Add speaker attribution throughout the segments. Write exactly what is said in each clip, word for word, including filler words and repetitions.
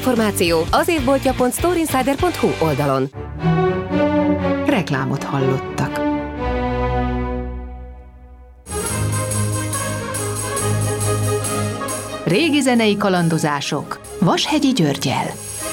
Speaker 1: információ az évboltja pont storeinsider pont hu oldalon.
Speaker 2: Reklámot hallottak. Régi zenei kalandozások Vashegyi Györggyel.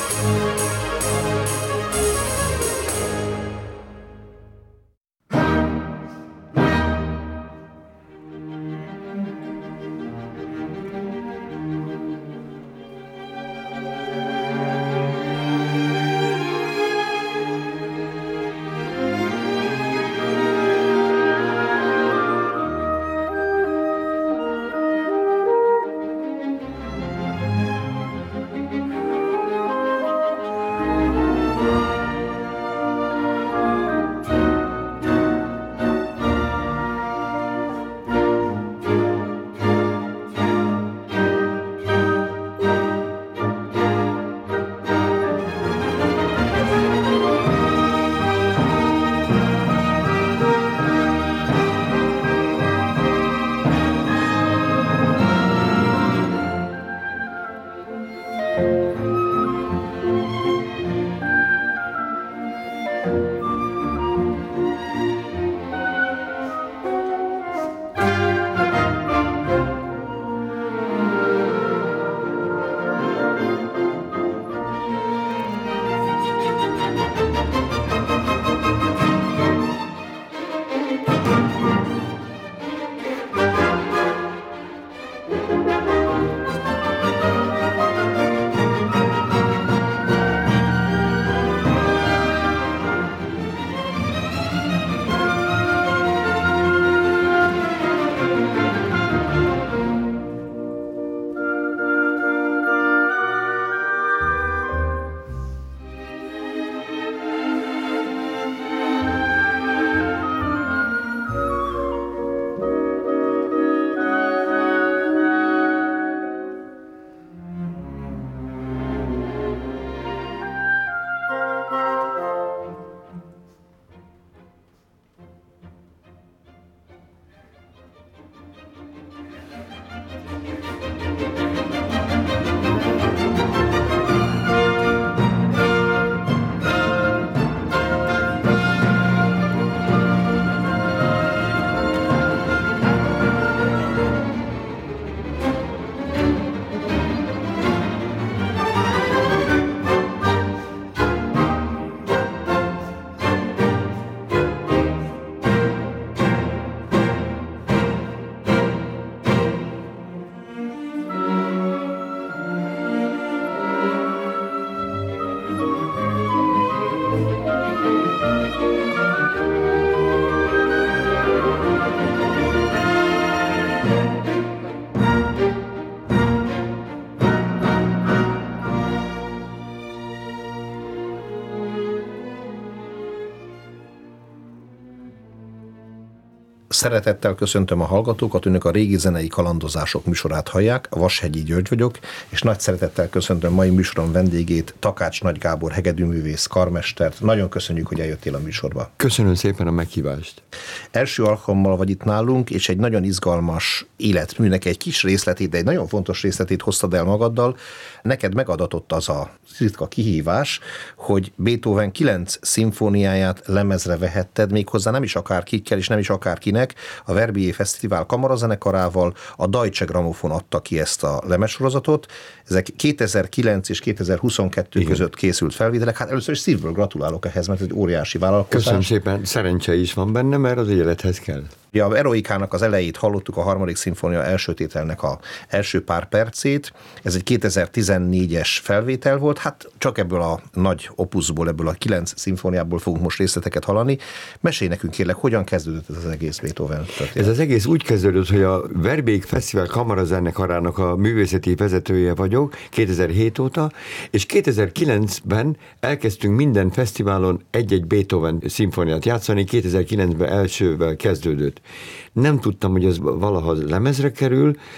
Speaker 3: Szeretettel köszöntöm a hallgatókat, önök a Régi Zenei Kalandozások műsorát hallják, Vashegyi György vagyok, és nagy szeretettel köszöntöm mai műsorom vendégét, Takács Nagy Gábor hegedűművész, karmestert. Nagyon köszönjük, hogy eljöttél a műsorba.
Speaker 4: Köszönöm szépen a meghívást.
Speaker 3: Első alkalommal vagy itt nálunk, és egy nagyon izgalmas életműnek egy kis részletét, de egy nagyon fontos részletét hoztad el magaddal. Neked megadatott az a ritka kihívás, hogy Beethoven kilenc szimfóniáját lemezre vehetted, méghozzá nem is akárkikkel, és nem is akárkinek. A Verbier Fesztivál kamarazenekarával, a Deutsche Grammophon adta ki ezt a lemezsorozatot. Ezek kétezer-kilenc és kétezer-huszonkettő Igen. között készült felvételek. Hát először is szívből gratulálok ehhez, mert egy óriási vállalkozás.
Speaker 4: Köszönöm szépen, szerencse is van benne, mert az élethez kell.
Speaker 3: Ja, a Eroikának az elejét hallottuk, a harmadik szimfónia első tételnek a első pár percét. Ez egy kétezer-tizennégyes felvétel volt, hát csak ebből a nagy opuszból, ebből a kilenc szimfóniából fogunk most részleteket hallani. Mesélj nekünk kérlek, hogyan kezdődött ez az egész Beethoven történet?
Speaker 4: Ez az egész úgy kezdődött, hogy a Verbier Fesztivál kamarazenekarának a művészeti vezetője vagyok kétezer-hét óta, és kétezer-kilencben elkezdtünk minden fesztiválon egy-egy Beethoven szimfóniát játszani, kétezer-kilencben elsővel kezdődött. Nem tudtam, hogy ez valaha lemezre kerül,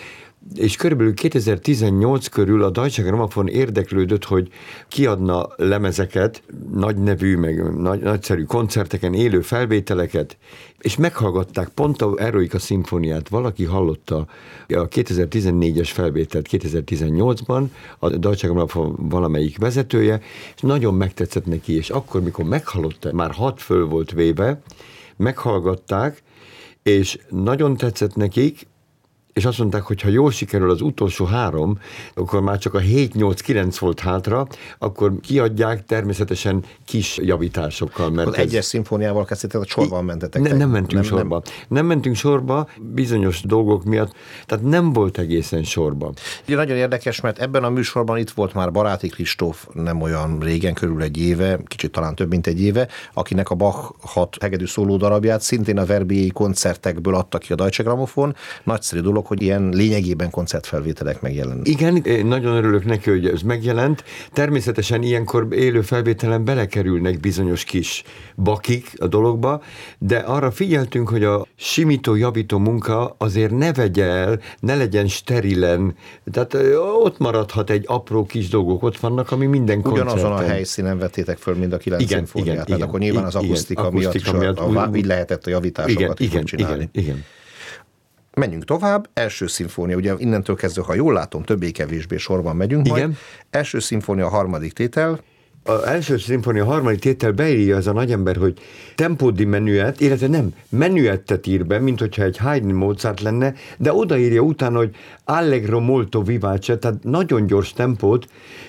Speaker 4: és körülbelül kétezer-tizennyolc körül a Deutsche Grammophon érdeklődött, hogy kiadna lemezeket, nagy nevű, meg nagy, nagyszerű koncerteken, élő felvételeket, és meghallgatták pont a Eroica szimfóniát. Valaki hallotta a kétezer-tizennégyes felvételt kétezer-tizennyolcban, a Deutsche Grammophon valamelyik vezetője, és nagyon megtetszett neki, és akkor, mikor meghallotta, már hat föl volt véve, meghallgatták, és nagyon tetszett nekik, és azt mondták, hogy ha jól sikerül az utolsó három, akkor már csak a hét nyolc kilenc volt hátra, akkor kiadják természetesen kis javításokkal. Mert
Speaker 3: az ez... egyes szimfóniával kezdtétek, a sorban mentetek?
Speaker 4: Ne, nem mentünk nem, sorba. Nem. nem mentünk sorba bizonyos dolgok miatt, tehát nem volt egészen sorba.
Speaker 3: Ugye nagyon érdekes, mert ebben a műsorban itt volt már Baráti Kristóf nem olyan régen, körül egy éve, kicsit talán több mint egy éve, akinek a Bach hat hegedű szóló darabját szintén a Verbier koncertekből adta ki a Deutsche Grammophon. Nagyszerű dolog, hogy ilyen lényegében koncertfelvételek megjelennek.
Speaker 4: Igen, én nagyon örülök neki, hogy ez megjelent. Természetesen ilyenkor élő felvételen belekerülnek bizonyos kis bakik a dologba, de arra figyeltünk, hogy a simító, javító munka azért ne vegye el, ne legyen sterilen, tehát ott maradhat egy apró kis dolgok, ott vannak, ami minden koncerten.
Speaker 3: Ugyanazon a helyszínen vettétek föl, mind a kilenc
Speaker 4: igen,
Speaker 3: szimfóniát,
Speaker 4: igen,
Speaker 3: mert
Speaker 4: igen,
Speaker 3: akkor nyilván az akusztika, igen, miatt, akusztika miatt, miatt a, úgy, így lehetett a javításokat
Speaker 4: igen,
Speaker 3: is csinálni.
Speaker 4: Igen, igen.
Speaker 3: Menjünk tovább, első szimfónia, ugye innentől kezdve, ha jól látom, többé-kevésbé sorban megyünk
Speaker 4: igen.
Speaker 3: majd. Első szimfónia, harmadik tétel.
Speaker 4: Az első szimfónia harmadik tétel beírja ez a nagyember, hogy tempó di menuet, illetve nem, menuettet ír be, mint hogyha egy Haydn Mozart lenne, de odaírja utána, hogy allegro molto vivace, tehát nagyon gyors tempót,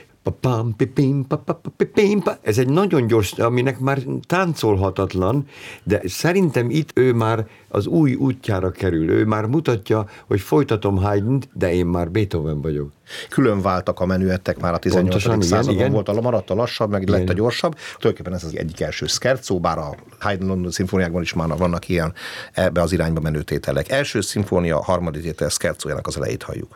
Speaker 4: ez egy nagyon gyors, aminek már táncolhatatlan, de szerintem itt ő már az új útjára kerül. Ő már mutatja, hogy folytatom Haydnt, de én már Beethoven vagyok.
Speaker 3: Külön váltak a menüettek már a tizennyolcadik században, igen. Volt a maradt a lassabb, meg igen. lett a gyorsabb. Tulajdonképpen ez az egyik első scherzo, bár a Haydn London szimfóniákban is már vannak ilyen ebbe az irányba menő tételek. Első szimfónia, harmadik tétel scherzójának az elejét halljuk.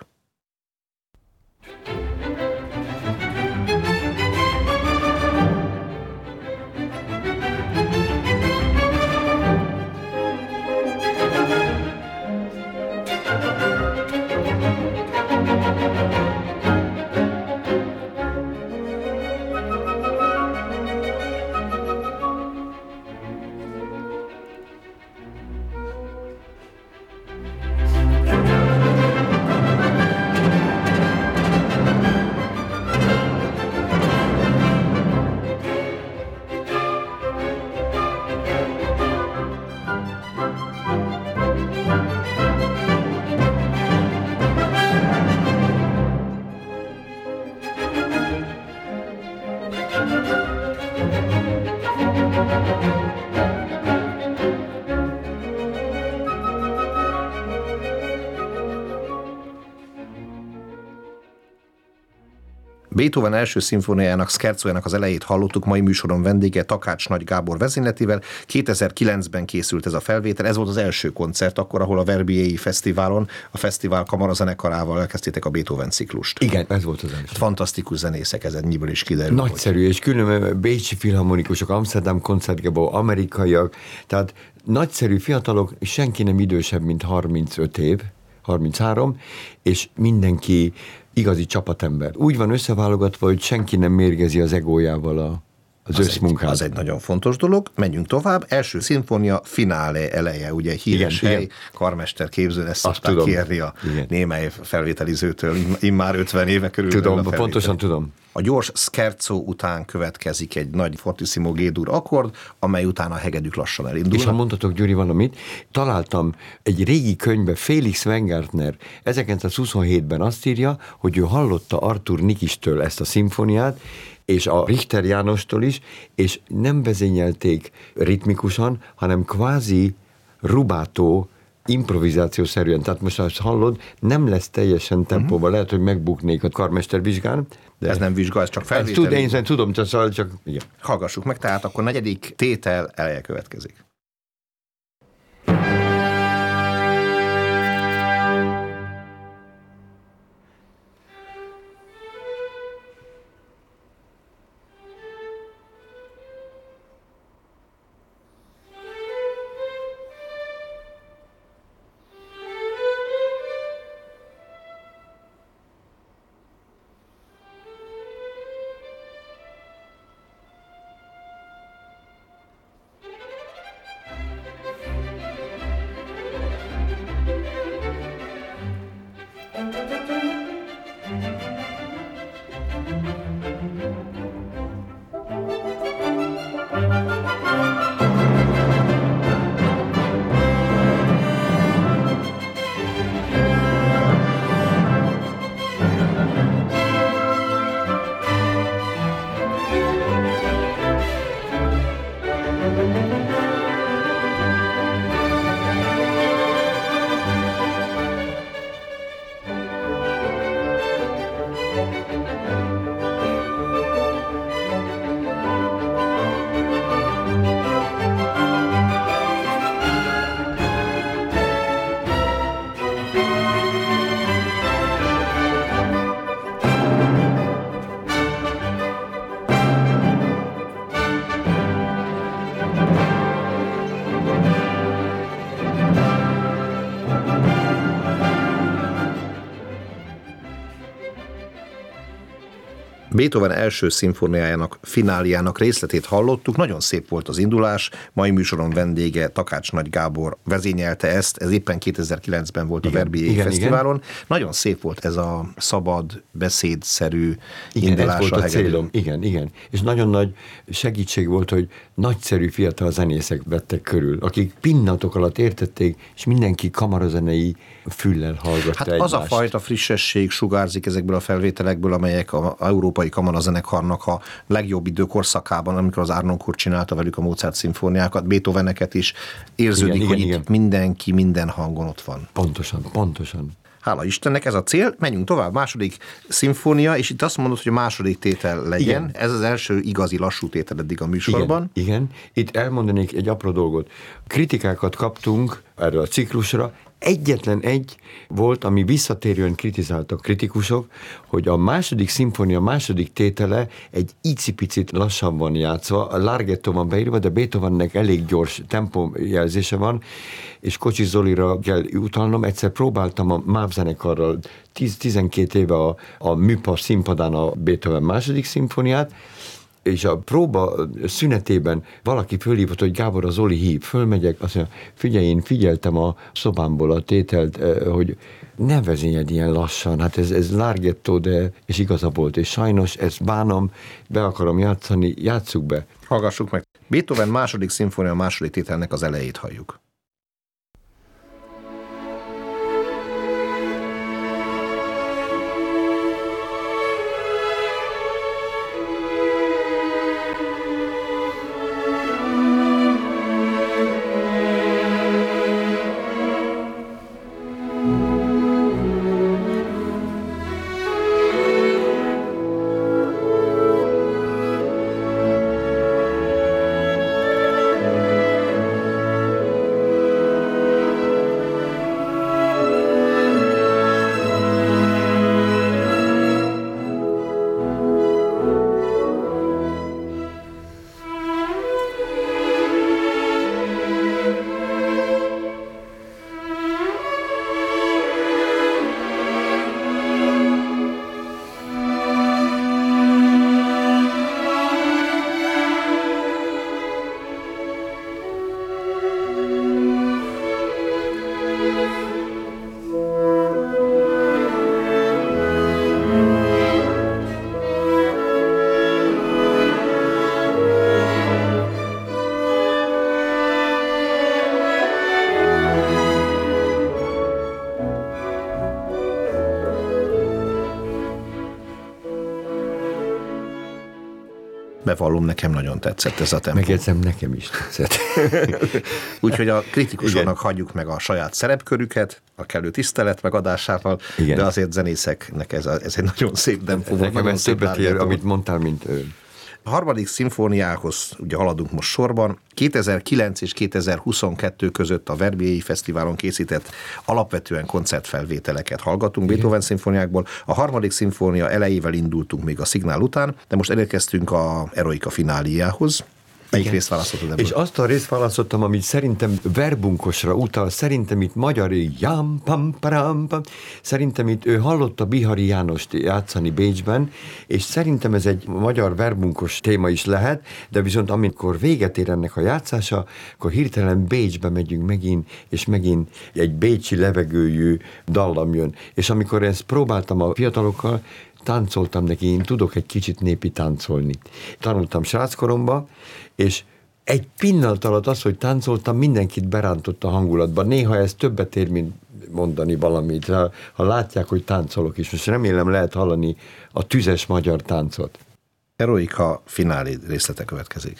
Speaker 3: Beethoven első szimfóniájának, scherzójának az elejét hallottuk, mai műsoron vendége Takács Nagy Gábor vezényletével. kétezer-kilencben készült ez a felvétel, ez volt az első koncert akkor, ahol a Verbier-i fesztiválon, a fesztivál kamarazenekarával elkezdtétek a Beethoven ciklust.
Speaker 4: Igen, ez volt az első.
Speaker 3: Fantasztikus zenészek, ez ennyiből is kiderül.
Speaker 4: Nagyszerű, hogy... és különben bécsi filharmonikusok, Amsterdam koncertgebó, amerikaiak, tehát nagyszerű fiatalok, és senki nem idősebb, mint harmincöt év, harminchárom, és mindenki igazi csapatember. Úgy van összeválogatva, hogy senki nem mérgezi az egójával a, az, az összmunkát.
Speaker 3: Az egy nagyon fontos dolog. Menjünk tovább. Első szimfónia, finále eleje, ugye egy híres igen, hely, igen. Karmester képző, ezt szokták kérni a igen. némely felvételizőtől, immár ötven éve körül.
Speaker 4: Tudom, pontosan tudom.
Speaker 3: A gyors scherzo után következik egy nagy fortissimo G-dur akkord, amely után a hegedűk lassan elindulnak.
Speaker 4: És ha mondhatok, Gyuri, valamit, találtam egy régi könyvbe, Felix Weingartner ezerkilencszázhuszonhétben azt írja, hogy ő hallotta Arthur Nikistől ezt a szimfóniát, és a Richter Jánostól is, és nem vezényelték ritmikusan, hanem kvázi rubátó, improvizációszerűen. Tehát most, ha ezt hallod, nem lesz teljesen tempóban. Uh-huh. Lehet, hogy megbuknék a karmester vizsgán.
Speaker 3: De ez nem vizsga, ez csak felvétel.
Speaker 4: Tud, én tudom, csak, csak igen.
Speaker 3: Hallgassuk meg, tehát akkor negyedik tétel eleje következik. Beethoven első szimfóniájának, fináliának részletét hallottuk, nagyon szép volt az indulás, mai műsoron vendége Takács Nagy Gábor vezényelte ezt, ez éppen kétezer-kilencben volt igen, a Verbier igen, Fesztiválon. Igen. Nagyon szép volt ez a szabad, beszédszerű
Speaker 4: igen,
Speaker 3: indulás.
Speaker 4: Ez volt a, a célom, igen, igen. És nagyon nagy segítség volt, hogy nagyszerű fiatal zenészek vettek körül, akik pillanatok alatt értették, és mindenki kamarazenei füllel hallgatta
Speaker 3: hát
Speaker 4: egymást.
Speaker 3: Az a fajta frissesség sugárzik ezekből a felvételekből, amelyek az Európai Kamarazenekarnak a legjobb időkorszakában, amikor az Arnoncourt csinálta velük a Mozart szimfóniákat, Beethoveneket is, érződik, igen, hogy igen, itt igen. mindenki minden hangon ott van.
Speaker 4: Pontosan, pontosan.
Speaker 3: Hála Istennek, ez a cél. Menjünk tovább. Második szimfónia, és itt azt mondod, hogy a második tétel legyen. Igen. Ez az első igazi lassú tétel eddig a műsorban.
Speaker 4: Igen, igen. Itt elmondanék egy apró dolgot. Kritikákat kaptunk erre a ciklusra. Egyetlen egy volt, ami visszatérően kritizáltak kritikusok, hogy a második szimfónia második tétele egy icipicit lassan van játszva, a larghetto van beírva, de Beethovennek elég gyors tempójelzése van, és Kocsis Zolira kell utalnom, egyszer próbáltam a MÁV zenekarral tíz-tizenkét éve a, a műpar színpadán a Beethoven második szimfóniát, és a próba szünetében valaki fölhívott, hogy Gábor, a Zoli hív, fölmegyek, azt mondja, figyelj, én figyeltem a szobámból a tételt, hogy ne vezényed ilyen lassan, hát ez, ez larghetto, de és igaza volt, és sajnos ezt bánom, be akarom játszani, játsszuk be.
Speaker 3: Hallgassuk meg. Beethoven második szimfónia második tételnek az elejét halljuk. Bevallom, nekem nagyon tetszett ez a tempó.
Speaker 4: Megjegyzem, nekem is tetszett.
Speaker 3: Úgyhogy a kritikusoknak hagyjuk meg a saját szerepkörüket, a kellő tisztelet megadásával, igen. De azért zenészeknek ez, a, ez egy nagyon szép tempó.
Speaker 4: Nekem ez többet ér, amit mondtál, mint ő.
Speaker 3: A harmadik szimfóniához ugye haladunk most sorban. kétezer-kilenc és kétezer-huszonkettő között a Verbier Fesztiválon készített alapvetően koncertfelvételeket hallgatunk igen. Beethoven szimfóniákból. A harmadik szimfónia elejével indultunk még a Szignál után, de most elérkeztünk a Eroica fináliához. Melyik részt választottad ebből?
Speaker 4: És azt a részt választottam, amit szerintem verbunkosra utal, szerintem itt magyari jám, pam, param, pam. Szerintem itt ő hallotta Bihari Jánost játszani Bécsben, és szerintem ez egy magyar verbunkos téma is lehet, de viszont amikor véget ér ennek a játszása, akkor hirtelen Bécsbe megyünk megint, és megint egy bécsi levegőjű dallam jön. És amikor ezt próbáltam a fiatalokkal, táncoltam neki, én tudok egy kicsit népi táncolni. Tanultam sráckoromba, és egy pillanat alatt az, hogy táncoltam, mindenkit berántott a hangulatba. Néha ez többet ér, mint mondani valamit. Ha, ha látják, hogy táncolok is. Most remélem lehet hallani a tüzes magyar táncot.
Speaker 3: Eroica finálé részlete következik.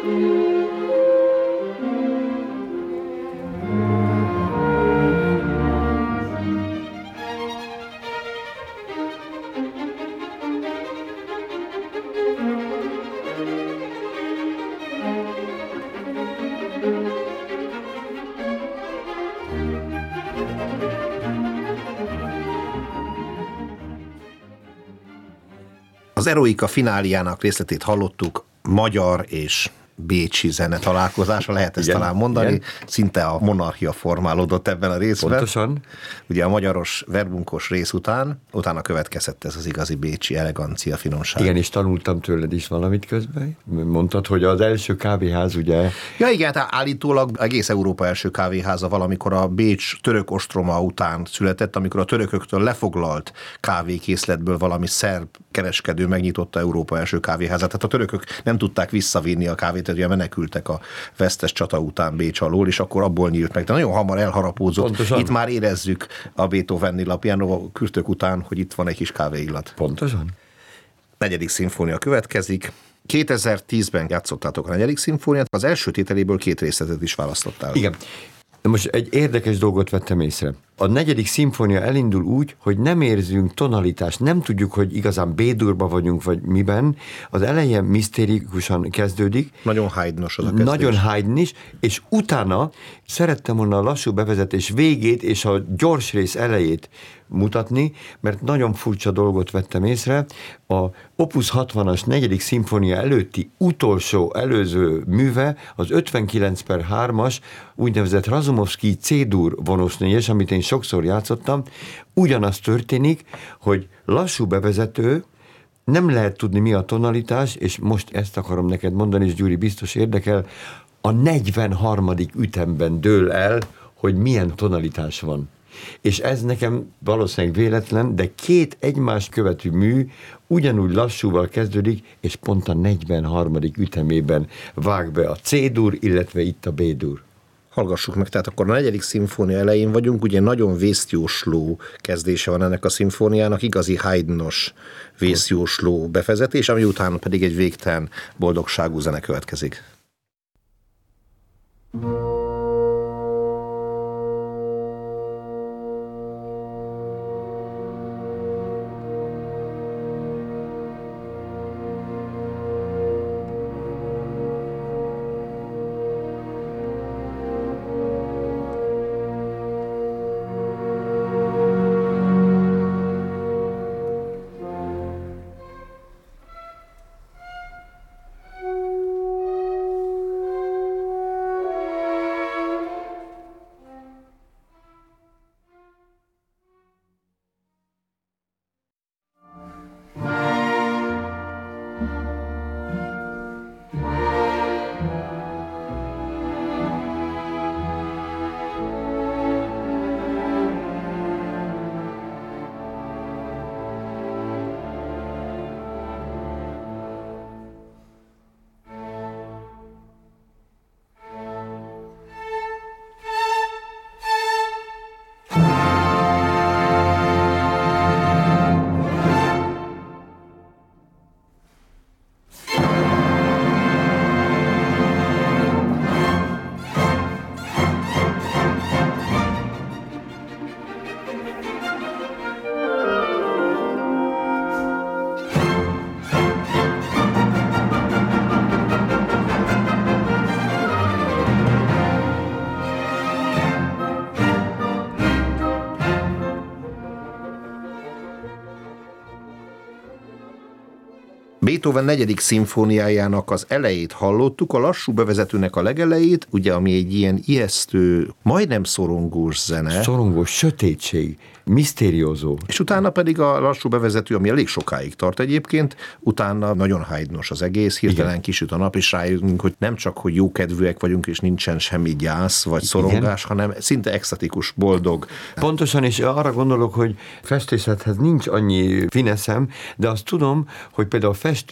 Speaker 3: Az Eroika fináliának részletét hallottuk, magyar és bécsi zene találkozása, lehet ezt igen, talán mondani. Igen. Szinte a monarchia formálódott ebben a részben.
Speaker 4: Pontosan.
Speaker 3: Ugye a magyaros, verbunkos rész után, utána következett ez az igazi bécsi elegancia, finomság.
Speaker 4: Igen, és tanultam tőled is valamit közben. Mondtad, hogy az első kávéház ugye...
Speaker 3: Ja igen, tehát állítólag egész Európa első kávéháza valamikor a Bécs török ostroma után született, amikor a törököktől lefoglalt kávékészletből valami szerb kereskedő megnyitotta Európa első kávéházát. Tehát a törökök nem tudták visszavinni a kávét, tehát ugye menekültek a vesztes csata után Bécs alól, és akkor abból nyílt meg. De nagyon hamar elharapózott. Pontosan. Itt már érezzük a Beethoven-nél a piano kürtök után, hogy itt van egy kis kávéillat.
Speaker 4: Pontosan.
Speaker 3: Negyedik szimfónia következik. kétezer-tízben játszottátok a negyedik szimfóniát, az első tételéből két részletet is választottál.
Speaker 4: Igen. De most egy érdekes dolgot vettem észre. A negyedik szimfónia elindul úgy, hogy nem érzünk tonalitást, nem tudjuk, hogy igazán B-durba vagyunk, vagy miben. Az eleje misztérikusan kezdődik.
Speaker 3: Nagyon Haydnos az a kezdés.
Speaker 4: Nagyon Haydnis, és utána szerettem volna a lassú bevezetés végét és a gyors rész elejét mutatni, mert nagyon furcsa dolgot vettem észre. A Opus hatvanas negyedik szimfónia előtti utolsó előző műve, az ötvenkilenc per hármas úgynevezett Razumovszky C-dur vonós négyes, amit én sokszor játszottam, ugyanaz történik, hogy lassú bevezető, nem lehet tudni, mi a tonalitás, és most ezt akarom neked mondani, és Gyuri biztos érdekel, a negyvenharmadik ütemben dől el, hogy milyen tonalitás van. És ez nekem valószínűleg véletlen, de két egymást követő mű ugyanúgy lassúval kezdődik, és pont a negyvenharmadik ütemében vág be a C-dur, illetve itt a B-dur.
Speaker 3: Hallgassuk meg, tehát akkor a negyedik szimfónia elején vagyunk, ugye nagyon vészjósló kezdése van ennek a szimfóniának, igazi Haydnos vészjósló befezetés, ami után pedig egy végtelen boldogságú zene következik. Beethoven negyedik szimfóniájának az elejét hallottuk, a lassú bevezetőnek a legelejét, ugye, ami egy ilyen ijesztő, majdnem szorongós zene.
Speaker 4: Szorongós, sötétség, misztériózó.
Speaker 3: És utána pedig a lassú bevezető, ami elég sokáig tart egyébként, utána nagyon Haydnos az egész, hirtelen igen, kisüt a nap, és rájövünk, hogy nem csak, hogy jókedvűek vagyunk, és nincsen semmi gyász, vagy szorongás, igen, hanem szinte extatikus, boldog.
Speaker 4: Pontosan, és arra gondolok, hogy festészethez nincs annyi fineszem, de azt tudom, hogy például a festő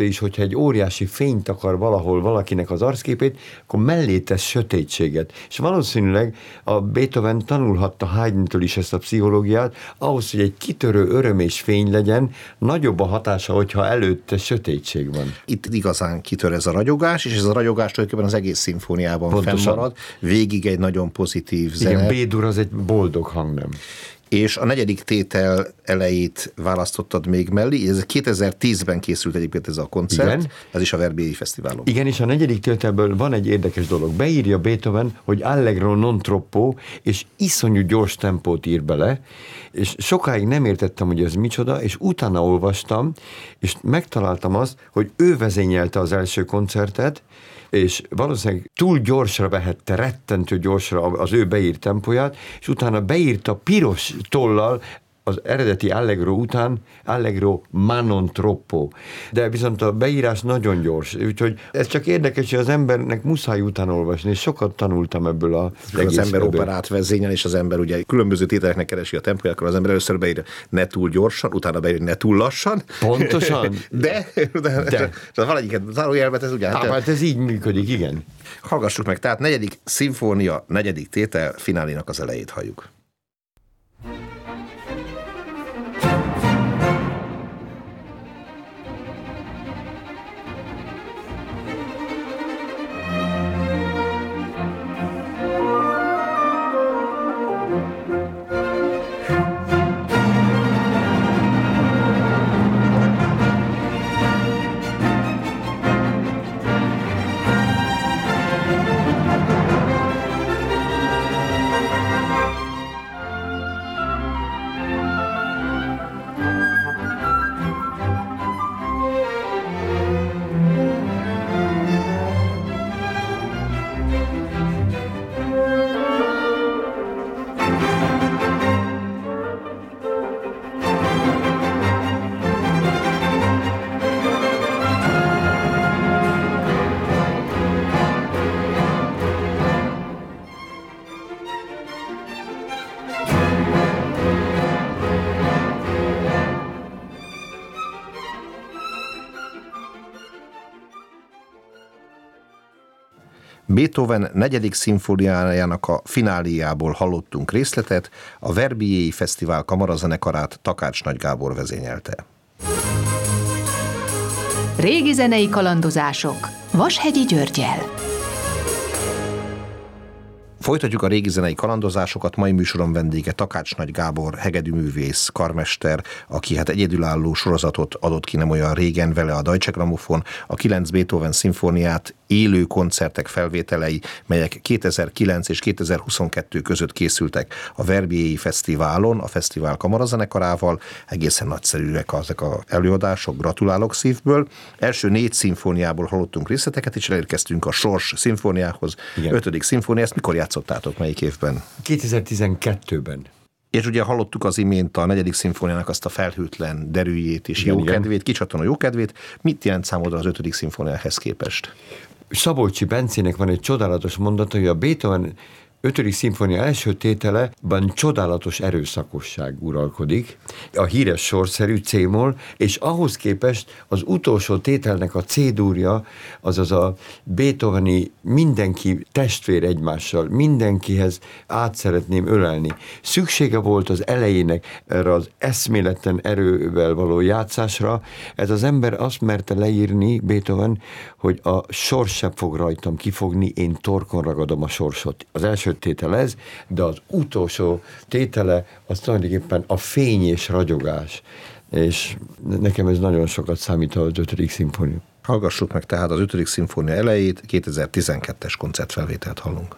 Speaker 4: festő is, hogyha egy óriási fényt akar valahol valakinek az arcképét, akkor mellé tesz sötétséget. És valószínűleg a Beethoven tanulhatta Haydntől is ezt a pszichológiát, ahhoz, hogy egy kitörő öröm és fény legyen, nagyobb a hatása, hogyha előtte sötétség van.
Speaker 3: Itt igazán kitör ez a ragyogás, és ez a ragyogás tulajdonképpen az egész szimfóniában Pontosan. fennmarad. Végig egy nagyon pozitív zene.
Speaker 4: Igen, B-dur az egy boldog hangnem.
Speaker 3: És a negyedik tétel elejét választottad még mellé, ez kétezer-tízben készült egyébként ez a koncert, Igen. ez is a Verbier Fesztiválon.
Speaker 4: Igen, és a negyedik tételből van egy érdekes dolog. Beírja Beethoven, hogy allegro non troppo, és iszonyú gyors tempót ír bele, és sokáig nem értettem, hogy ez micsoda, és utána olvastam, és megtaláltam azt, hogy ő vezényelte az első koncertet, és valószínűleg túl gyorsra vehette, rettentő gyorsra az ő beírt tempóját, és utána beírta piros tollal az eredeti allegro után allegro ma non troppo. De viszont a beírás nagyon gyors, úgyhogy ez csak érdekes, hogy az embernek muszáj utána olvasni, és sokat tanultam ebből a
Speaker 3: Az ember operát vezényel, és az ember ugye különböző tételeknek keresi a tempóját, akkor az ember először beír ne túl gyorsan, utána beír ne túl lassan.
Speaker 4: Pontosan.
Speaker 3: De, de, de. de valamelyiket zárójelmet ez ugye.
Speaker 4: Hát, hát ez így működik, igen.
Speaker 3: Hallgassuk meg, tehát negyedik szimfónia, negyedik tétel finálénak az elejét halljuk. Beethoven negyedik szimfóniájának a fináléjából hallottunk részletet, a Verbier Fesztivál kamarazenekarát Takács Nagy Gábor vezényelte.
Speaker 2: Régi zenei kalandozások Vashegyi Györggyel.
Speaker 3: Folytatjuk a régi zenei kalandozásokat, mai műsoron vendége Takács Nagy Gábor, hegedűművész, karmester, aki hát egyedülálló sorozatot adott ki nem olyan régen, vele a Deutsche Grammophon, a kilenc Beethoven szimfóniát, élő koncertek felvételei, melyek kétezer-kilenc és kétezer-huszonkettő között készültek a Verbier Fesztiválon, a fesztivál kamarazenekarával. Egészen nagyszerűek ezek az előadások, gratulálok szívből. Első négy szimfóniából hallottunk részleteket, és elérkeztünk a Sors szimfóniához. Igen. Ötödik szimfónia, ezt mikor játszottátok, melyik évben?
Speaker 4: kétezer-tizenkettőben.
Speaker 3: És ugye hallottuk az imént a negyedik szimfóniának azt a felhőtlen derűjét és igen, jókedvét, kicsatonó jókedvét. Mit jelent számodra az ötödik szimfóniához képest?
Speaker 4: Szabolcsi Bencének van egy csodálatos mondata, hogy a Beethoven ötödik szimfónia első tételeban csodálatos erőszakosság uralkodik, a híres sorszerű C-moll, és ahhoz képest az utolsó tételnek a C-dúrja, azaz a beethoveni mindenki testvér egymással, mindenkihez át szeretném ölelni. Szüksége volt az elejének erre az eszméletlen erővel való játszásra. Ez az ember azt merte leírni, Beethoven, hogy a sors sem fog rajtam kifogni, én torkon ragadom a sorsot. Az első tétel ez, de az utolsó tétele az tulajdonképpen a fény és ragyogás. És nekem ez nagyon sokat számít az ötödik szimfónia.
Speaker 3: Hallgassuk meg tehát az ötödik szimfónia elejét, kétezer-tizenkettes koncertfelvételt hallunk.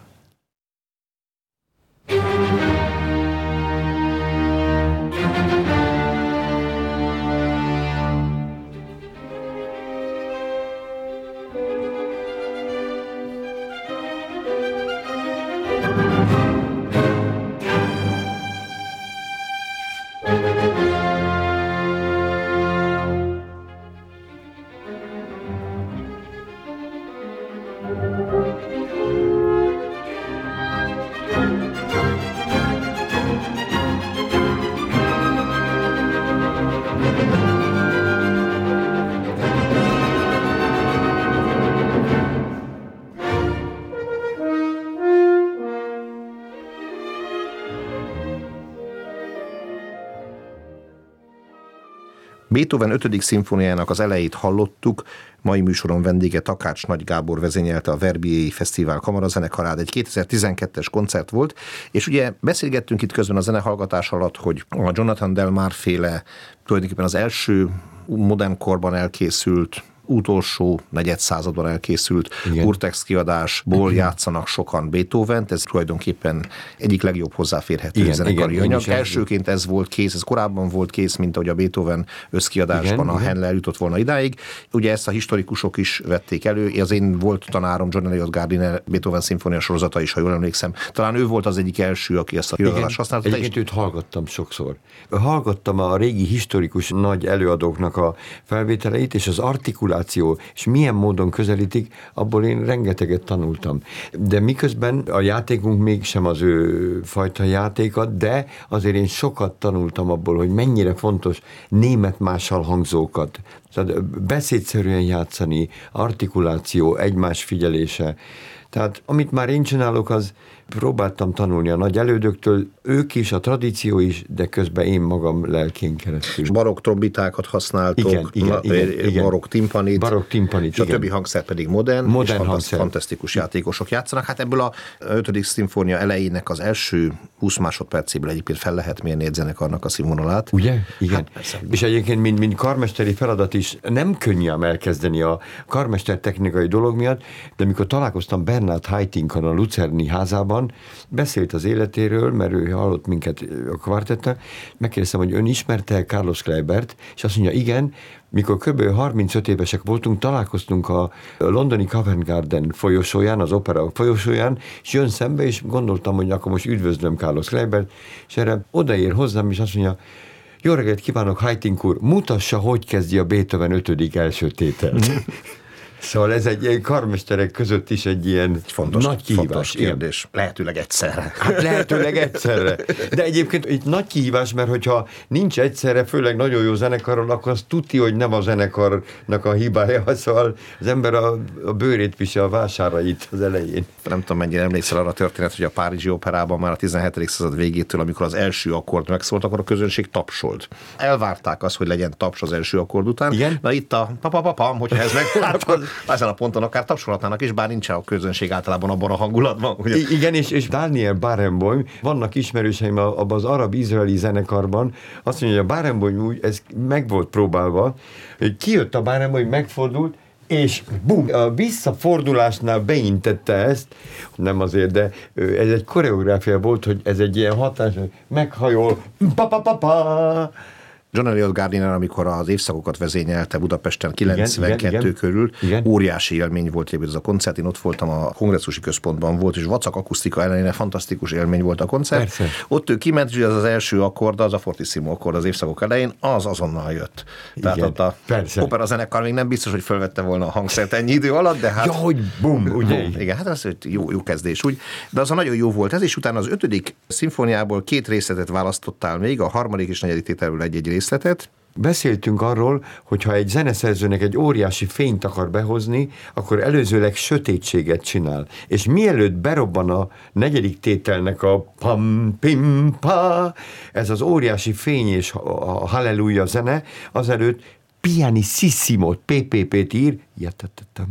Speaker 3: Beethoven ötödik szimfóniájának az elejét hallottuk, mai műsoron vendége Takács Nagy Gábor vezényelte a Verbier Fesztivál kamarazenekarát, egy kétezer-tizenkettes koncert volt, és ugye beszélgettünk itt közben a zenehallgatás alatt, hogy a Jonathan Delmar féle tulajdonképpen az első modern korban elkészült, utolsó negyed században elkészült Urtext kiadásból igen. játszanak sokan Beethovent, ez tulajdonképpen egyik legjobb hozzáférhető igen, zenekari igen, anyag. Elsőként ez volt kész, ez korábban volt kész, mint ahogy a Beethoven összkiadásban igen, a Henle eljutott volna idáig. Ugye ezt a historikusok is vették elő, az én volt tanárom John Eliot Gardiner Beethoven szimfónia sorozata is, ha jól emlékszem. Talán ő volt az egyik első, aki ezt a kiadást használta.
Speaker 4: Egyébként őt hallgattam sokszor. Hallgattam a régi historikus nagy előadóknak a felvételeit, és az artikuláció és milyen módon közelítik, abból én rengeteget tanultam. De miközben a játékunk mégsem az ő fajta játéka, de azért én sokat tanultam abból, hogy mennyire fontos német mással hangzókat, tehát beszédszerűen játszani, artikuláció, egymás figyelése. Tehát amit már én csinálok, az próbáltam tanulni a nagy elődöktől, ők is, a tradíció is, de közben én magam lelkén keresztül.
Speaker 3: Barokk trombitákat használtok,
Speaker 4: igen, igen, igen, igen.
Speaker 3: barokk timpanit,
Speaker 4: barokk timpanit,
Speaker 3: és igen. a többi hangszer pedig modern,
Speaker 4: modern
Speaker 3: és
Speaker 4: hangszer.
Speaker 3: fantasztikus játékosok játszanak. Hát ebből a ötödik szimfónia elejének az első húsz másodpercéből egyébként fel lehet mérni egy zenekarnak a színvonalát.
Speaker 4: Ugye? Igen. Hát, és egyébként, mint, mint karmesteri feladat is nem könnyű elkezdeni a karmester technikai dolog miatt, de amikor találkoztam Bernhard Haitink-on a Lucerni házában, beszélt az életéről, mert ő hallott minket a kvartettel, megkérdeztem, hogy ön ismerte Carlos Kleibert, és azt mondja, igen, mikor kb. harmincöt évesek voltunk, találkoztunk a londoni Covent Garden folyosóján, az opera folyosóján, és jön szembe, és gondoltam, hogy akkor most üdvözlöm Carlos Kleibert, és erre odaér hozzám, és azt mondja, jó reggelt kívánok, Haitink úr, mutassa, hogy kezdi a Beethoven ötödik első tételt. Szóval ez egy karmesterek között is egy ilyen
Speaker 3: fontos,
Speaker 4: nagy kihívás.
Speaker 3: Fontos kérdés. Lehetőleg egyszerre.
Speaker 4: Hát lehetőleg egyszerre. De egyébként itt nagy kihívás, mert hogyha nincs egyszerre, főleg nagyon jó zenekaron, akkor az tuti, hogy nem a zenekarnak a hibája, szóval az ember a, a bőrét visel, a vásárait az elején.
Speaker 3: Nem tudom, mennyire emlékszel arra a történet, hogy a Párizsi Operában már a tizenhetedik század végétől, amikor az első akkord megszólt, akkor a közönség tapsolt. Elvárták azt, hogy legyen taps az első akkord után.
Speaker 4: Igen?
Speaker 3: Na itt a papapapam, hogyha ez meg, hát ezen a ponton akár tapsolhatnának is, bár nincs a közönség általában abban a hangulatban. Ugye?
Speaker 4: I- igen, és, és Daniel Barenboim, vannak ismerőseim abban az arab-izraeli zenekarban, azt mondja, hogy a Barenboim úgy, ez meg volt próbálva, hogy kijött a Barenboim, megfordult, és bum, a visszafordulásnál beintette ezt, nem azért, de ez egy koreográfia volt, hogy ez egy ilyen hatás, hogy meghajol, pa-pa-pa-pa.
Speaker 3: John Eliot Gardiner, amikor az évszakokat vezényelte Budapesten kilencvenkettő igen, igen, körül, igen. óriási élmény volt egyébként ez a koncert. Én ott voltam, a kongresszusi központban volt, és vacak akusztika ellenére fantasztikus élmény volt a koncert.
Speaker 4: Persze.
Speaker 3: Ott ő kiment, hogy az az első akkord, az a fortissimo akkord az évszakok elején, az azonnal jött. Tehát igen, ott a persze. opera zenekar még nem biztos, hogy fölvette volna a hangszert ennyi idő alatt, de hát...
Speaker 4: Ja, hogy bum, ugye?
Speaker 3: Bum, igen, hát az jó, jó kezdés, úgy. De az a nagyon jó volt ez, és utána az ötödik szimfóniából két részletet választottál még, a harmadik és negyedik tételből egy-egy részletet.
Speaker 4: Beszéltünk arról, hogy ha egy zeneszerzőnek egy óriási fényt akar behozni, akkor előzőleg sötétséget csinál. És mielőtt berobban a negyedik tételnek a pam, pim, pa, ez az óriási fény és a halleluja zene, azelőtt pianissimót, pé pé pét ír, jatatattam,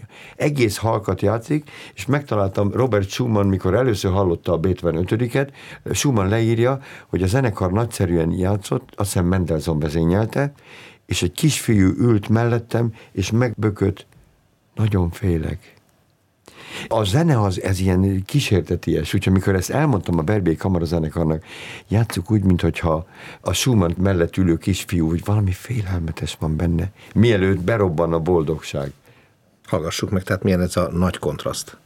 Speaker 4: egész halkat játszik, és megtaláltam Robert Schumann, mikor először hallotta a Beethoven ötödiket, Schumann leírja, hogy a zenekar nagyszerűen játszott, azt hiszem Mendelssohn vezényelte, és egy kisfiú ült mellettem, és megbökött, nagyon félek. A zene az, ez ilyen kísérteties, úgyhogy amikor ezt elmondtam a Verbier kamarazenekarnak, játsszuk úgy, mintha a Schumann mellett ülő kisfiú, hogy valami félelmetes van benne, mielőtt berobban a boldogság.
Speaker 3: Hallgassuk meg, tehát milyen ez a nagy kontraszt.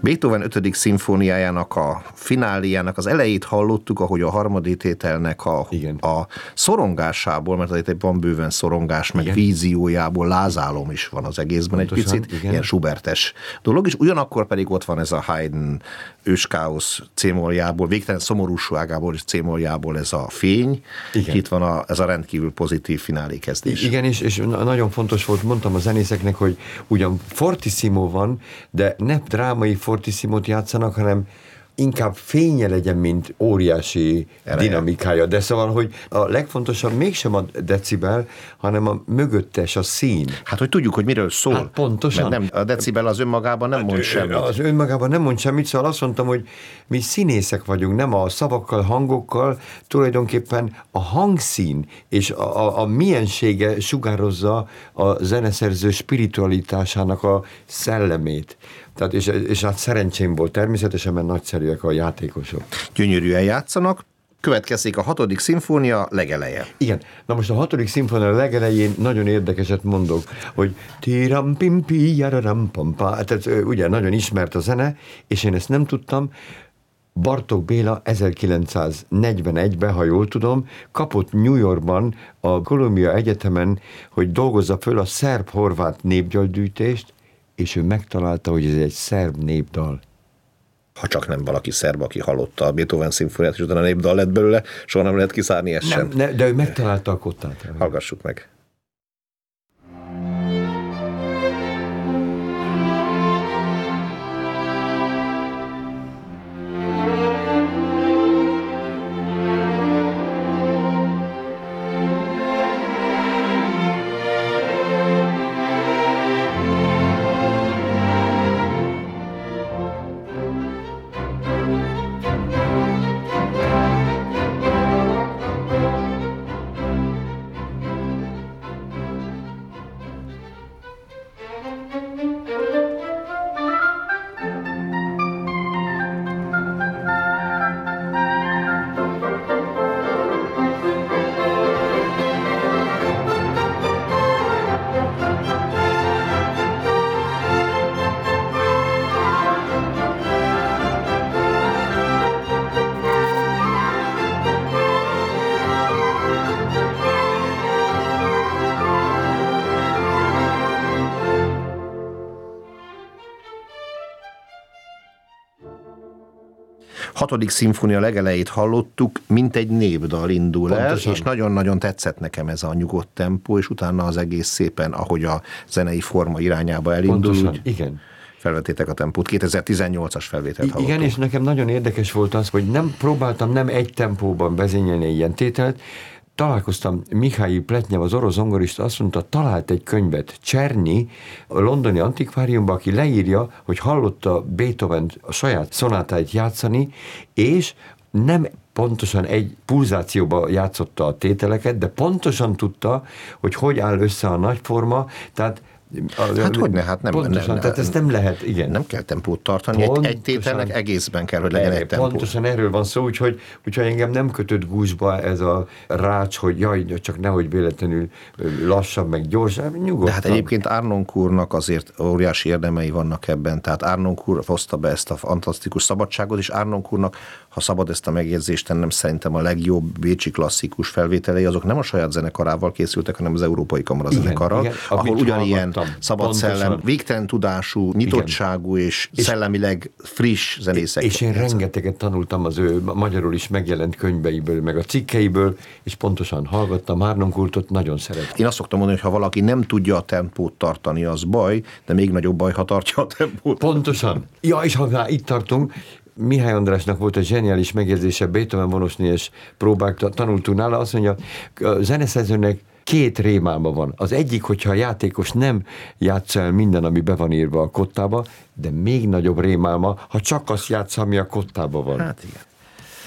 Speaker 3: Beethoven ötödik szimfóniájának a fináléjának az elejét hallottuk, ahogy a harmadik tételnek a, a szorongásából, mert azért van bőven szorongás, meg igen. víziójából lázálom is van az egészben. Pontosan, egy picit, igen. ilyen Schubertes dolog, és ugyanakkor pedig ott van ez a Haydn őskáosz cémoljából, végtelen szomorúságából és cémoljából ez a fény, igen. itt van a, ez a rendkívül pozitív finálé kezdés.
Speaker 4: Igen, és, és nagyon fontos volt, mondtam a zenészeknek, hogy ugyan fortissimo van, de ne drámai fortissimót játszanak, hanem inkább fénye legyen, mint óriási Ereje. dinamikája. De szóval, hogy a legfontosabb mégsem a decibel, hanem a mögöttes, a szín.
Speaker 3: Hát, hogy tudjuk, hogy miről szól.
Speaker 4: Hát pontosan.
Speaker 3: Mert nem, a decibel az önmagában nem mond semmit.
Speaker 4: Az önmagában nem mond semmit, szóval azt mondtam, hogy mi színészek vagyunk, nem a szavakkal, hangokkal, tulajdonképpen a hangszín és a, a, a miensége sugározza a zeneszerző spiritualitásának a szellemét. Tehát és, és hát szerencsém volt természetesen, mert nagyszerűek a játékosok.
Speaker 3: Gyönyörűen játszanak. Következik a hatodik szimfónia legeleje.
Speaker 4: Igen. Na most a hatodik szimfónia legelején nagyon érdekeset mondok, hogy tiram pim pi jararam pampa. Tehát ugye nagyon ismert a zene, és én ezt nem tudtam. Bartók Béla ezerkilencszáznegyvenegyben, ha jól tudom, kapott New Yorkban a Columbia Egyetemen, hogy dolgozza föl a szerb-horvát népdalgyűjtést, és ő megtalálta, hogy ez egy szerb népdal.
Speaker 3: Ha csak nem valaki szerb, aki hallotta a Beethoven szimfóniát, és utána a népdal lett belőle, soha nem lehet kiszárni ezt
Speaker 4: nem,
Speaker 3: sem.
Speaker 4: Ne, de ő megtalálta a kottát.
Speaker 3: Hallgassuk meg. Hatodik szimfónia legelejét hallottuk, mint egy népdal indul Pontosan. el, és nagyon-nagyon tetszett nekem ez a nyugodt tempó, és utána az egész szépen, ahogy a zenei forma irányába elindul, úgy
Speaker 4: igen.
Speaker 3: felvettétek a tempót. kétezer-tizennyolcas felvételt hallottuk.
Speaker 4: Igen, és nekem nagyon érdekes volt az, hogy nem próbáltam nem egy tempóban vezényelni ilyen tételt. Találkoztam Mihály Pletnyev, az orosz zongorista, azt mondta, talált egy könyvet, Csernyi, a londoni antikváriumban, aki leírja, hogy hallotta Beethoven a saját szonátáit játszani, és nem pontosan egy pulzációba játszotta a tételeket, de pontosan tudta, hogy hogy áll össze a nagyforma, tehát
Speaker 3: A, hát hogy ne, hát nem.
Speaker 4: Pontosan,
Speaker 3: nem, nem,
Speaker 4: tehát ezt nem lehet, igen.
Speaker 3: Nem kell tempót tartani, egy, egy tételnek egészben kell, hogy legyen
Speaker 4: erre,
Speaker 3: egy tempó.
Speaker 4: Pontosan erről van szó, úgyhogy, úgyhogy engem nem kötött gúzsba ez a rács, hogy jaj, csak nehogy véletlenül lassabb, meg gyorsabb, nyugodtan.
Speaker 3: De hát egyébként Arnonk úrnak azért óriási érdemei vannak ebben, tehát Arnonk úr hozta be ezt a fantasztikus szabadságot, és Arnonk úrnak, ha szabad ezt a megjegyzést tennem, szerintem a legjobb bécsi klasszikus felvételei, azok nem a saját zenekarával készültek, hanem az Európai Kamara zenekarral, ahol ugyanilyen szabad Pontosan. szellem, végtelen tudású, nyitottságú Igen. és, és szellemileg friss zenészek.
Speaker 4: És én játszak. rengeteget tanultam az ő magyarul is megjelent könyveiből, meg a cikkeiből, és pontosan hallgattam Arnonk úrtot, nagyon szeretem.
Speaker 3: Én azt szoktam mondani, hogy ha valaki nem tudja a tempót tartani, az baj, de még nagyobb baj, ha tartja a tempót.
Speaker 4: Pontosan. Ja, és ha már itt tartunk, Mihály Andrásnak volt egy zseniális megjegyzése, Beethoven vonosnélyes próbák tanultunk nála, azt mondja, a zeneszerzőnek két rémálma van. Az egyik, hogyha a játékos nem játsza el minden, ami be van írva a kottába, de még nagyobb rémálma, ha csak azt játsza, ami a kottába van.
Speaker 3: Hát igen.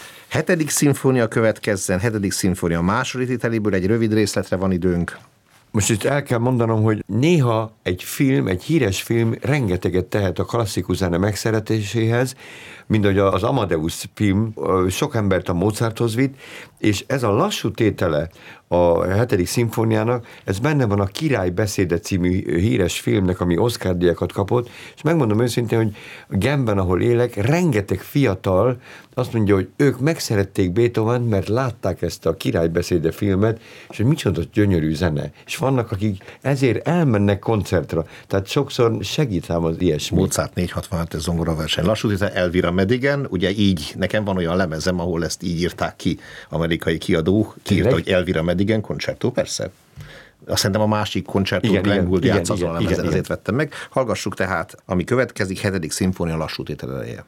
Speaker 3: Hetedik szimfónia következzen, hetedik szimfónia második tételéből egy rövid részletre van időnk.
Speaker 4: Most itt el kell mondanom, hogy néha egy film, egy híres film rengeteget tehet a klasszikus zene megszeretéséhez, mint ahogy az Amadeus film sok embert a Mozarthoz vitt, és ez a lassú tétele a hetedik szimfóniának, ez benne van a Király beszéde című híres filmnek, ami Oscar-díjakat kapott, és megmondom őszintén, hogy Genben, ahol élek, rengeteg fiatal azt mondja, hogy ők megszerették Beethovent, mert látták ezt a Király beszéde filmet, és hogy micsoda gyönyörű zene. És vannak, akik ezért elmennek koncertre. Tehát sokszor segít ám az ilyesmi.
Speaker 3: Mozart négyszázhatvanhat zongoraverseny. Lassú tétel Elvira Madigan, ugye így, nekem van olyan lemezem, ahol ezt így írták ki, amerikai kiadó, kiírta, hogy Elvira Madigan koncertó, persze. Azt szerintem a másik koncertó Glenn Gould játsz azon a lemezen, ezért vettem meg. Hallgassuk tehát, ami következik, hetedik szimfónia lassú tétel eleje.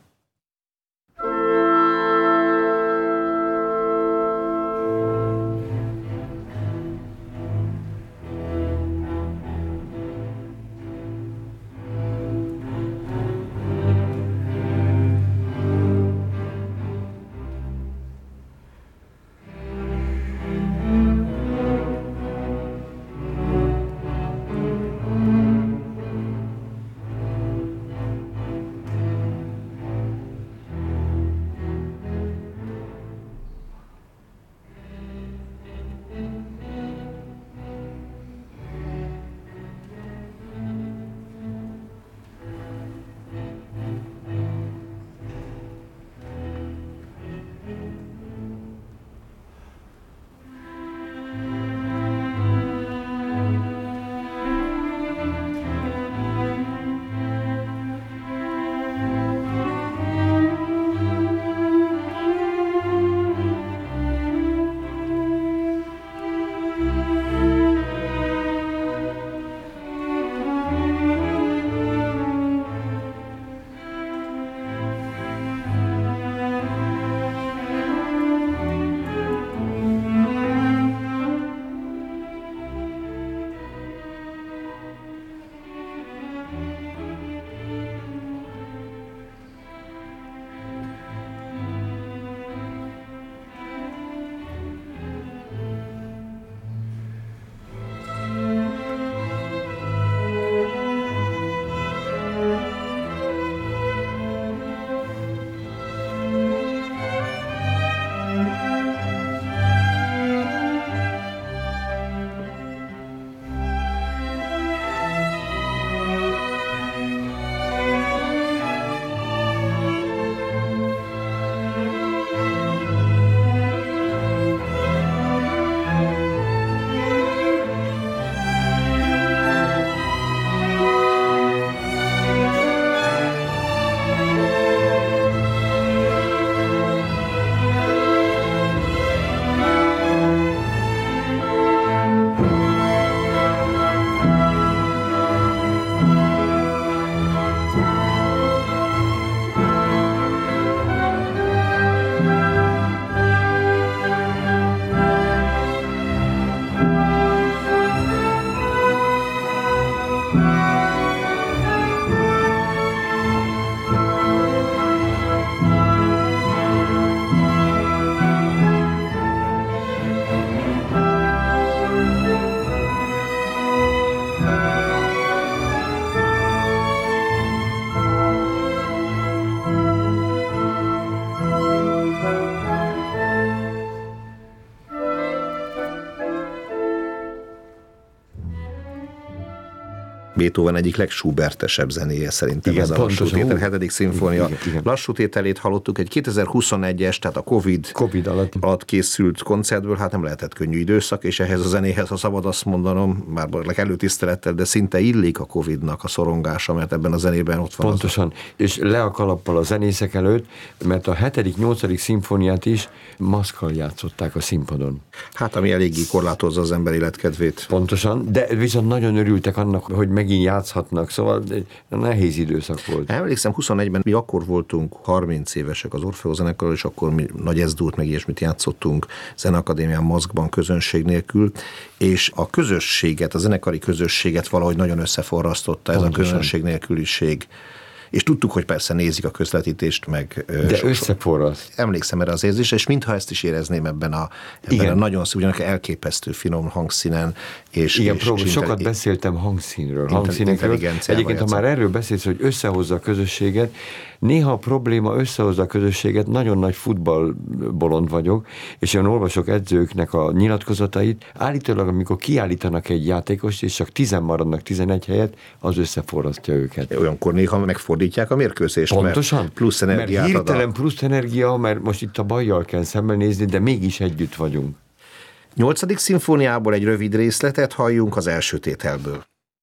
Speaker 3: Beethoven egyik legschubertesebb zenéje szerintem. Igen, ez a lassú tétel, hetedik szimfónia. Igen, igen. Lassú tételét hallottuk egy kétezer-huszonegyes, tehát a Covid,
Speaker 4: Covid alatt.
Speaker 3: alatt készült koncertből, hát nem lehetett könnyű időszak, és ehhez a zenéhez, ha szabad azt mondanom, már előtisztelettel, de szinte illik a Covidnak a szorongása, mert ebben a zenében ott van.
Speaker 4: Pontosan, az... és le a kalappal a zenészek előtt, mert a hetedik, nyolcadik szimfóniát is maszkkal játszották a színpadon.
Speaker 3: Hát, ami eléggé korlátozza az ember életkedvét.
Speaker 4: Pontosan, de viszont nagyon örültek annak, hogy megint játszhatnak, szóval nehéz időszak volt.
Speaker 3: Emlékszem, huszonegyben mi akkor voltunk harminc évesek az Orfeó zenekarral, és akkor mi nagy ezdút, meg ilyesmit játszottunk Zeneakadémián maszkban, közönség nélkül, és a közösséget, a zenekari közösséget valahogy nagyon összeforrasztotta ez Pontosan. A közönség nélküliség. És tudtuk, hogy persze nézik a közvetítést, meg...
Speaker 4: De összeforraszt.
Speaker 3: Emlékszem erre az érzésre, és mintha ezt is érezném ebben a, ebben a nagyon ugyanak elképesztő finom hangszínen. És,
Speaker 4: Igen,
Speaker 3: és,
Speaker 4: prób-
Speaker 3: és
Speaker 4: sokat
Speaker 3: inter-
Speaker 4: beszéltem hangszínről, hangszínekről. Egyébként, ha már erről beszélsz, hogy összehozza a közösséget, néha a probléma összehozza a közösséget, nagyon nagy futballbolond vagyok, és én olvasok edzőknek a nyilatkozatait, állítólag, amikor kiállítanak egy játékost, és csak tizen maradnak tizenegy helyet, az összeforrasztja őket.
Speaker 3: Olyankor néha megfordítják a mérkőzést,
Speaker 4: pontosan,
Speaker 3: mert plusz energiát
Speaker 4: mert hirtelen
Speaker 3: a...
Speaker 4: plusz energia, mert most itt a bajjal kell szembenézni, de mégis együtt vagyunk.
Speaker 3: Nyolcadik szimfóniából egy rövid részletet halljunk az első tételből.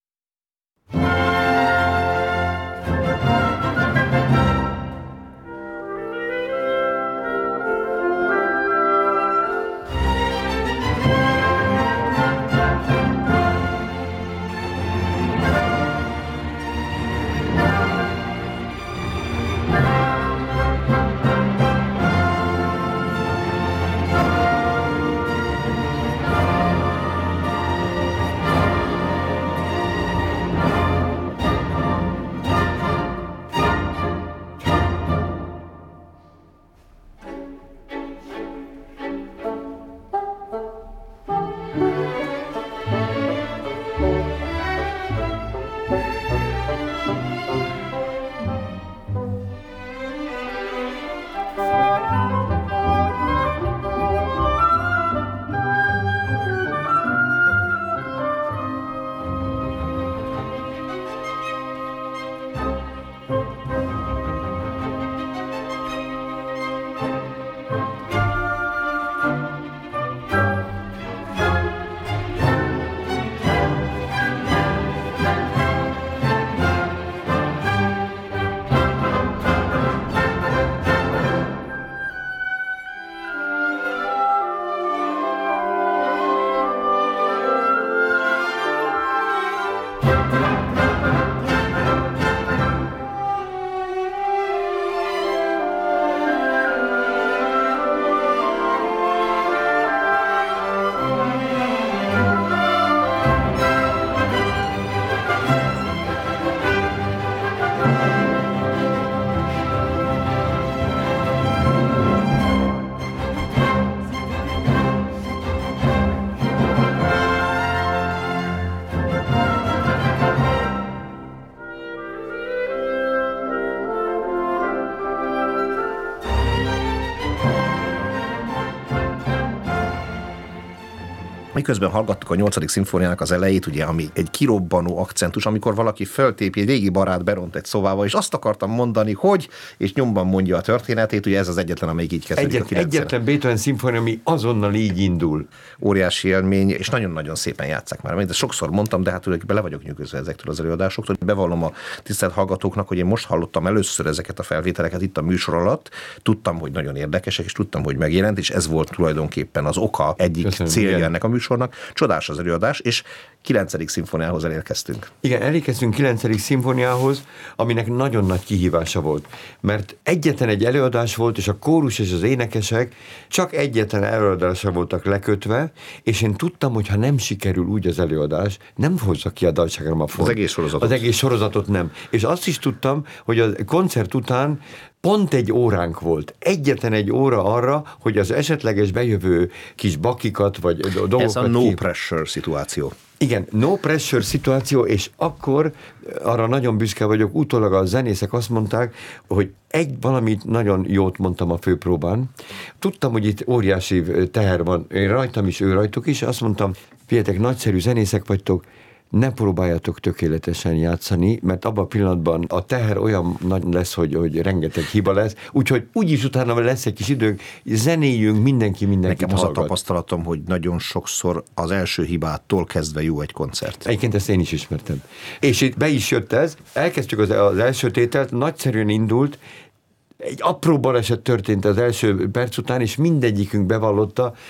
Speaker 3: Miközben hallgattuk a nyolcadik szimfóniának az elejét, ugye, ami egy kirobbanó akcentus, amikor valaki föltépi, egy régi barát beront egy szobába, és azt akartam mondani, hogy, és nyomban mondja a történetét, ugye ez az egyetlen, amelyik így kezdődik.
Speaker 4: Egyet, a egyetlen Beethoven szimfónia, ami azonnal így indul.
Speaker 3: Óriási élmény, és nagyon-nagyon szépen játsszák már. Én sokszor mondtam, de hát tulajdonképpen le vagyok nyűgözve ezektől az előadásoktól. Bevallom a tisztelt hallgatóknak, hogy én most hallottam először ezeket a felvételeket itt a műsor alatt. Tudtam, hogy nagyon érdekesek, és tudtam, hogy megjelent, és ez volt tulajdonképpen az oka, egyik Köszönöm, célja igen. ennek a műsornak. Csodás az előadás, és kilencedik szimfóniához elérkeztünk.
Speaker 4: Igen, elérkeztünk kilencedik szimfóniához, aminek nagyon nagy kihívása volt. Mert egyetlen egy előadás volt, és a kórus és az énekesek csak egyetlen előadásra voltak lekötve, és én tudtam, hogy ha nem sikerül úgy az előadás, nem hozza ki a dalságramafon.
Speaker 3: Az egész sorozatot.
Speaker 4: Az egész sorozatot nem. És azt is tudtam, hogy a koncert után pont egy óránk volt. Egyetlen egy óra arra, hogy az esetleges bejövő kis bakikat, vagy dolgokat...
Speaker 3: Ez a no
Speaker 4: kép...
Speaker 3: pressure szituáció.
Speaker 4: Igen, no pressure szituáció, és akkor arra nagyon büszke vagyok, utólag a zenészek azt mondták, hogy egy valamit nagyon jót mondtam a főpróbán. Tudtam, hogy itt óriási teher van, én rajtam is, ő rajtuk is, azt mondtam, figyeljetek, nagyszerű zenészek vagytok, ne próbáljatok tökéletesen játszani, mert abban a pillanatban a teher olyan nagy lesz, hogy, hogy rengeteg hiba lesz, úgyhogy úgyis utána lesz egy kis időnk, zenéljünk, mindenki mindenkit
Speaker 3: Nekem az
Speaker 4: hallgat.
Speaker 3: a tapasztalatom, hogy nagyon sokszor az első hibától kezdve jó egy koncert.
Speaker 4: Egyébként ezt én is ismertem. És itt be is jött ez, elkezdtük az, az első tételt, nagyszerűen indult, egy apró baleset történt az első perc után, és mindegyikünk bevallotta,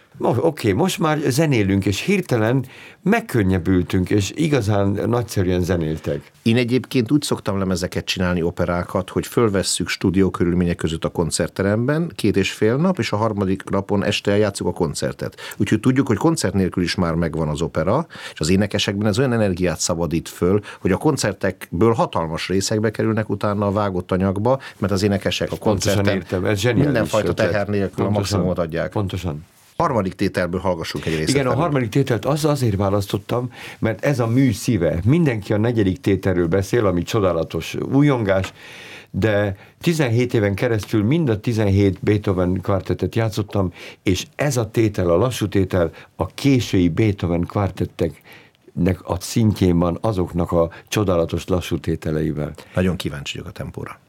Speaker 4: Oké, okay, most már zenélünk, és hirtelen megkönnyebbültünk, és igazán nagyszerűen zenéltek.
Speaker 3: Én egyébként úgy szoktam lemezeket csinálni, operákat, hogy fölvesszük stúdió körülmények között a koncertteremben két és fél nap, és a harmadik napon este eljátszuk a koncertet. Úgyhogy tudjuk, hogy koncert nélkül is már megvan az opera, és az énekesekben ez olyan energiát szabadít föl, hogy a koncertekből hatalmas részekbe kerülnek utána a vágott anyagba, mert az énekesek a koncerten
Speaker 4: értem, ez
Speaker 3: mindenfajta teher nélkül
Speaker 4: pontosan,
Speaker 3: a maximumot adják.
Speaker 4: Pontosan.
Speaker 3: Harmadik tételből hallgassunk egy részt.
Speaker 4: Igen, a harmadik tételt az azért választottam, mert ez a mű szíve. Mindenki a negyedik tételről beszél, ami csodálatos újongás, de tizenhét éven keresztül mind a tizenhét Beethoven kvartettet játszottam, és ez a tétel, a lassú tétel a késői Beethoven kvartetteknek a szintjén van azoknak a csodálatos lassú tételeivel.
Speaker 3: Nagyon kíváncsi vagyok a tempóra.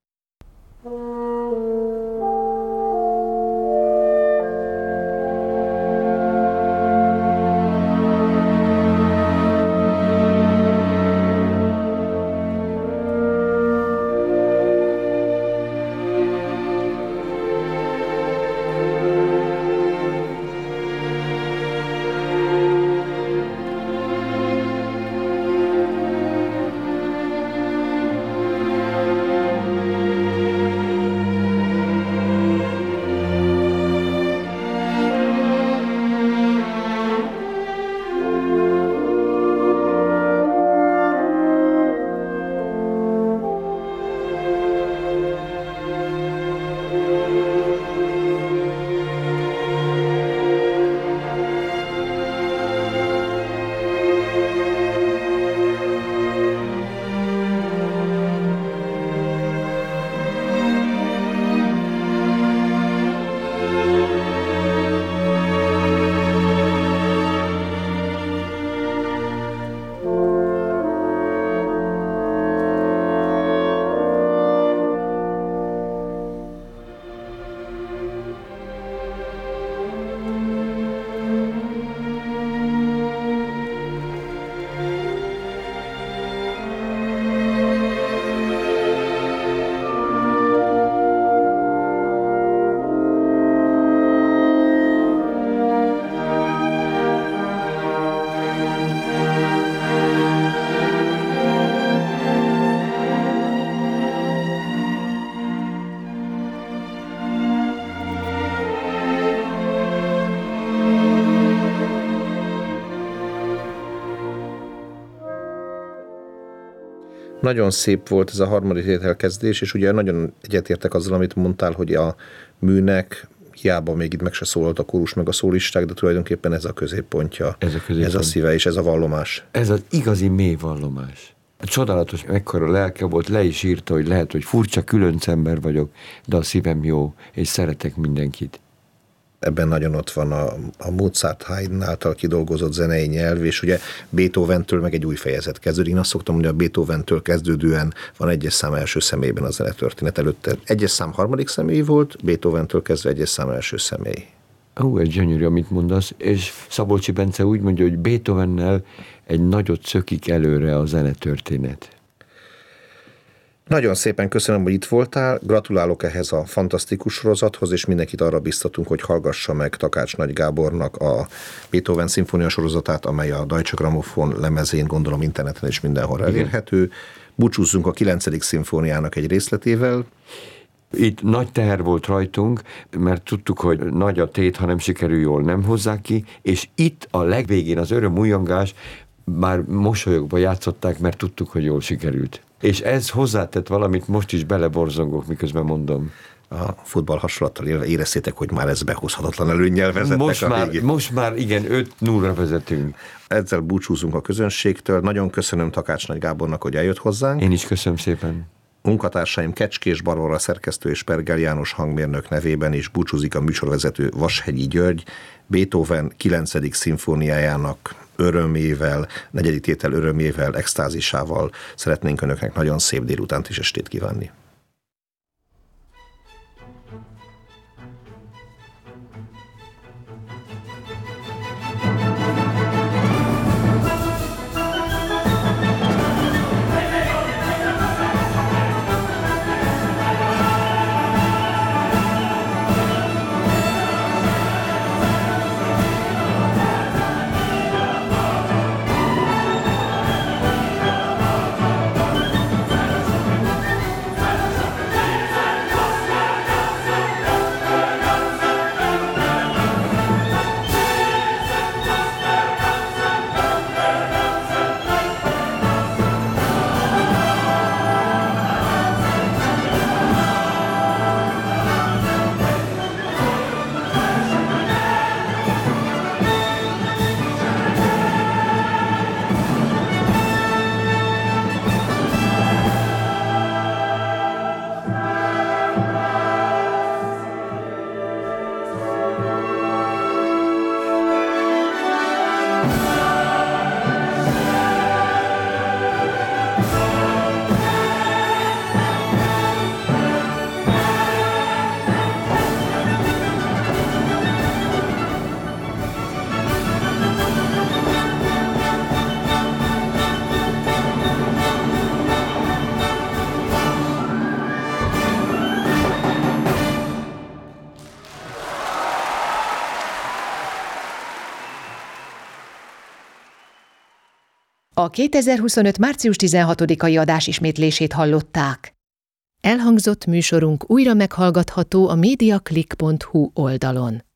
Speaker 3: Nagyon szép volt ez a harmadik tételkezdés, és ugye nagyon egyetértek azzal, amit mondtál, hogy a műnek hiába még itt meg se szólalt a kórus meg a szólisták, de tulajdonképpen ez a középpontja,
Speaker 4: ez a, középpont.
Speaker 3: Ez a szíve és ez a vallomás.
Speaker 4: Ez az igazi mély vallomás. Csodálatos, mekkora lelke volt, le is írta, hogy lehet, hogy furcsa, különc ember vagyok, de a szívem jó, és szeretek mindenkit.
Speaker 3: Ebben nagyon ott van a, a Mozart Haydn által kidolgozott zenei nyelv, és ugye Beethoventől meg egy új fejezet kezdődik. Én azt szoktam mondani, hogy a Beethoventől kezdődően van egyes szám első személyben a zenetörténet. Előtte egyes szám harmadik személy volt, Beethoventől kezdve egyes szám első személy.
Speaker 4: Ó, ez gyönyörű, amit mondasz, és Szabolcsi Bence úgy mondja, hogy Beethovennel egy nagyot szökik előre a zenetörténet.
Speaker 3: Nagyon szépen köszönöm, hogy itt voltál, gratulálok ehhez a fantasztikus sorozathoz, és mindenkit arra biztatunk, hogy hallgassa meg Takács Nagy Gábornak a Beethoven szimfónia sorozatát, amely a Deutsche Grammophon lemezén, gondolom interneten is mindenhol elérhető. Búcsúzzunk a kilencedik szimfóniának egy részletével.
Speaker 4: Itt nagy teher volt rajtunk, mert tudtuk, hogy nagy a tét, ha nem sikerül jól, nem hozzák ki, és itt a legvégén az öröm újongás már mosolyogva játszották, mert tudtuk, hogy jól sikerült. És ez hozzátett valamit, most is beleborzongok, miközben mondom.
Speaker 3: A futball hasonlattal élve éreztétek, hogy már ez behozhatatlan előnnyel vezettek
Speaker 4: most
Speaker 3: a
Speaker 4: már,
Speaker 3: végén.
Speaker 4: most már igen, öt nullra vezetünk.
Speaker 3: Ezzel búcsúzunk a közönségtől. Nagyon köszönöm Takács Nagy Gábornak, hogy eljött hozzánk.
Speaker 4: Én is köszönöm szépen.
Speaker 3: Munkatársaim Kecskés Barbara szerkesztő és Pergel János hangmérnök nevében is búcsúzik a műsorvezető Vashegyi György, Beethoven kilencedik szimfóniájának örömével, negyedik tétel örömével, extázisával szeretnénk önöknek nagyon szép délutánt és estét kívánni.
Speaker 2: A kétezer-huszonöt. március tizenhatodikai adás ismétlését hallották. Elhangzott műsorunk újra meghallgatható a mediaclick pont hu oldalon.